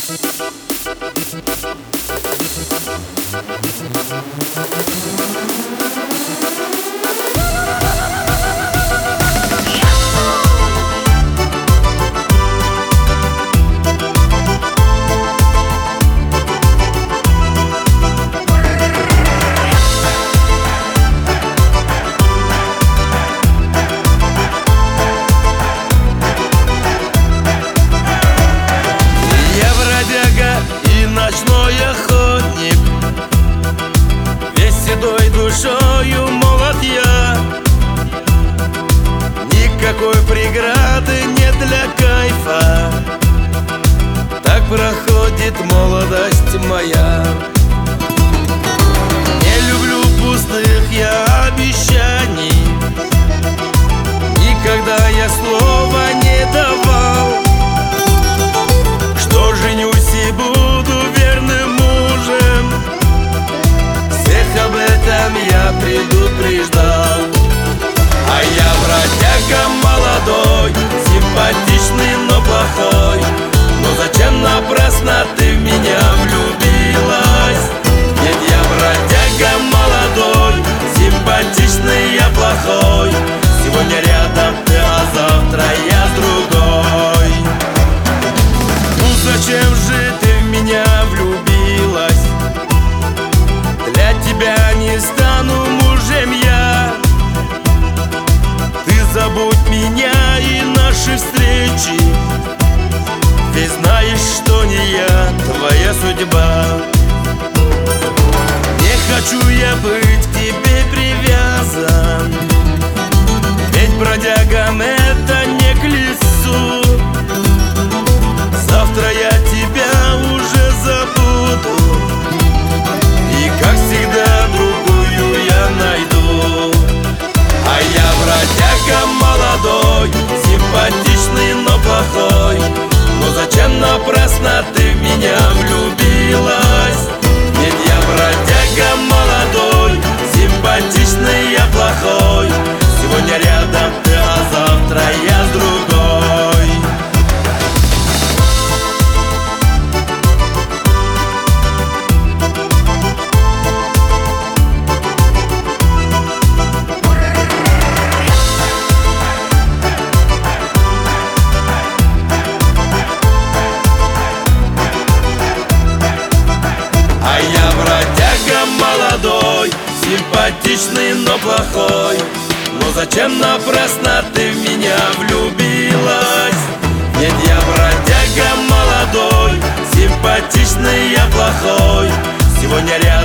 Ночной охотник, весь седой душою молод я. Никакой преграды нет для кайфа, так проходит молодость моя. Не люблю пустых я обещаний, никогда я слова не давал, что женюсь и буду верным мужем. Всех об этом я предупреждал. А я бродяга молодой, симпатичный, но плохой. Но зачем напрасно ты в меня влюбилась? Нет, я бродяга молодой, симпатичный, я плохой. Сегодня рядом ты, а завтра я с другой. Ну зачем же ты в меня влюбилась? Для тебя не стану мужем я. Ты забудь меня и наши встречи, ведь знаешь, что не я твоя судьба. Не хочу я быть к тебе привязан, ведь бродягам это не к лицу. Завтра я тебя уже забуду, и как всегда другую я найду. А я бродяга молодой, симпатичный, но плохой. Но зачем напрасно ты в меня влюбилась? Ведь я бродяга молодой, симпатичный, я плохой. Сегодня рядом ты, а завтра я с другой. А я бродяга молодой, симпатичный, но плохой. Но зачем напрасно ты в меня влюбилась? Нет, я бродяга молодой, симпатичный, я плохой. Сегодня рядом